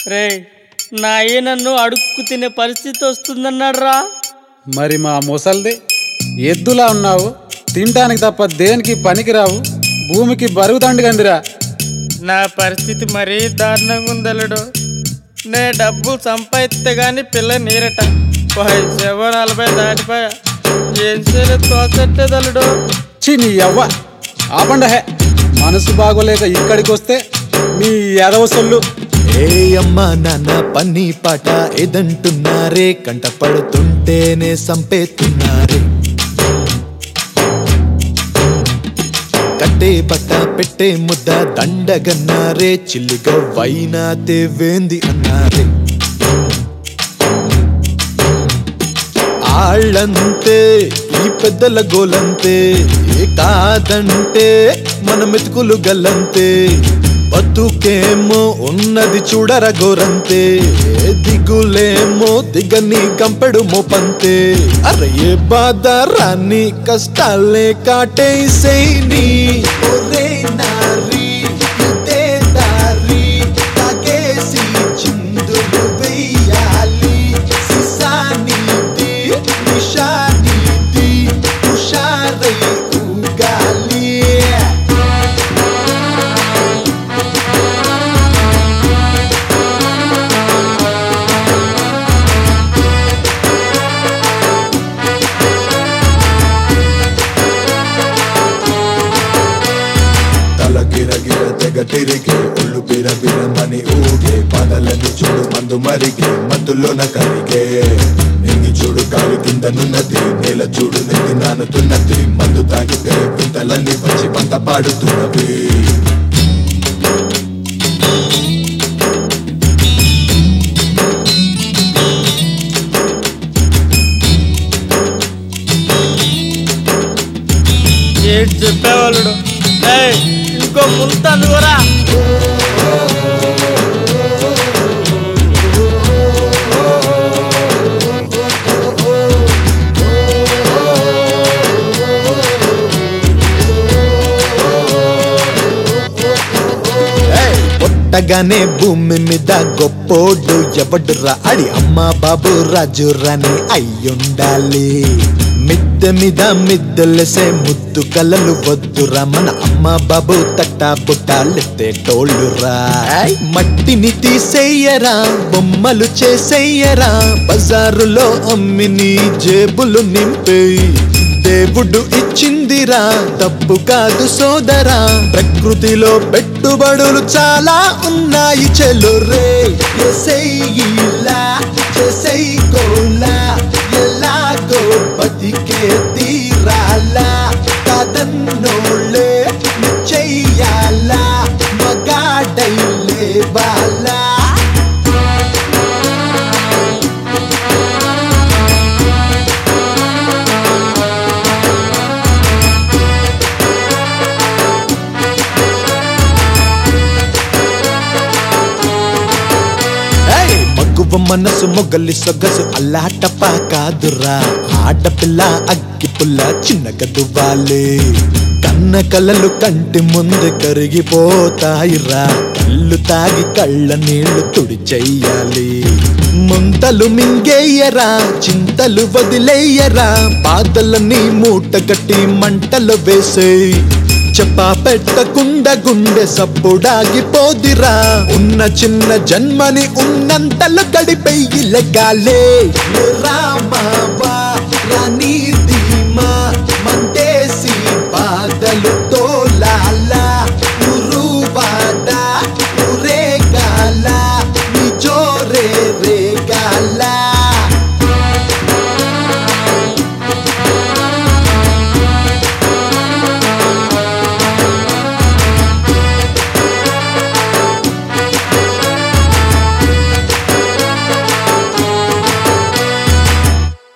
రే నా అయ్య నన్ను అడుక్కు తినే పరిస్థితి వస్తుందన్నాడు రా. మరి మా ముసల్ది ఎద్దులా ఉన్నావు, తినటానికి తప్ప దేనికి పనికిరావు, భూమికి బరువు దండగందిరా. నా పరిస్థితి మరీ దారుణంగా ఉందలుడు. నే డబ్బు సంపాదిస్తే గాని పిల్ల నీరట. 40 దాటిపోయా, ఏం చేయలేదు తోచట్టేదలుడు. చి నీ అవ్వ ఆపండహే, మనసు బాగోలేక ఇక్కడికి వస్తే మీ ఎదవసొల్లు. ఏ అమ్మా నాన్న పని పాట ఏదంటున్నారే, కంట పడుతుంటేనే సంపేతున్నారే. కట్టే బట్ట పెట్టే ముద్ద దండగన్నారే, చిల్లిగా వైనా తేవేంది అన్నారే. ఆళ్ళంతే ఈ పెద్దల గోలంతే, ఏ కాదంటే మన మెతుకులు గల్లంతే. బతుకేమో ఉన్నది చూడర గోరంతే, దిగులేమో దిగని కంపెడు మోపంతే. అరే ఏ బాధ రాని కష్టాలే కాటేసేని ఒరే నారి, ఇదే దారి తాగేసి చిందులు వెయ్యాలి. సిసానిది నిషానిది హుషారై ఊగాలి. గిరగిర తెగ తిరిగే ఒళ్ళు బిరబిరమని ఊగే, పాదలని చూడు మందు మరిగే మత్తులోన కరిగే. నింగి చూడు కాలు కిందనున్నది, నేల చూడు నెత్తి నానుతున్నది. మందు తాగితే వింతలన్నీ వచ్చి పంట పాడుతున్నవి. ఏంటి చెప్పేవాళ్ళుడు, ఇంకో ముంతాను కూడా. పుట్టగానే భూమి మీద గొప్పోడు ఎవడురా, అడి అమ్మా బాబు రాజు రాని అయ్యుండాలి. మిద్దె మీద మిద్దెలసే ముద్దు కలలు వద్దురా, మన అమ్మ బాబు తట్టా బుట్టాలెత్తే టోళ్ళురా. మట్టిని తీసేయరా, బొమ్మలు చేసేయరా, బజారులో అమ్మిని జేబులు నింపేయి. దేవుడు ఇచ్చిందిరా తప్పు కాదు సోదరా, ప్రకృతిలో పెట్టుబడులు చాలా ఉన్నాయి. చెలురే ఎసైలా చేసైకోలా, ఎలాగో బతికే తీరాలా. కాదన్నోళ్ళే చెయ్యాలా, మగాడైలే బాలా. మగువ మనసు మొగలి సొగసు అల్లాటపా కాదురా, ఆడపిల్ల అగ్గి పుల్ల చిన్నగా దువ్వాలి. కన్న కలలు కంటి ముందు కరిగిపోతాయిరా, కళ్ళు తాగి కళ్ళ నీళ్లు తుడి చెయ్యాలి. ముంతలు మింగేయరా, చింతలు వదిలేయరా, బాధలని మూట కట్టి మంటలు వేసేయ్. చెప్పా పెట్టకుండా గుండె సప్పుడాగిపోదిరా, ఉన్న చిన్న జన్మని ఉన్నంతలో గడిపెయ్యి లెగ్గాలే. రామావా రాణి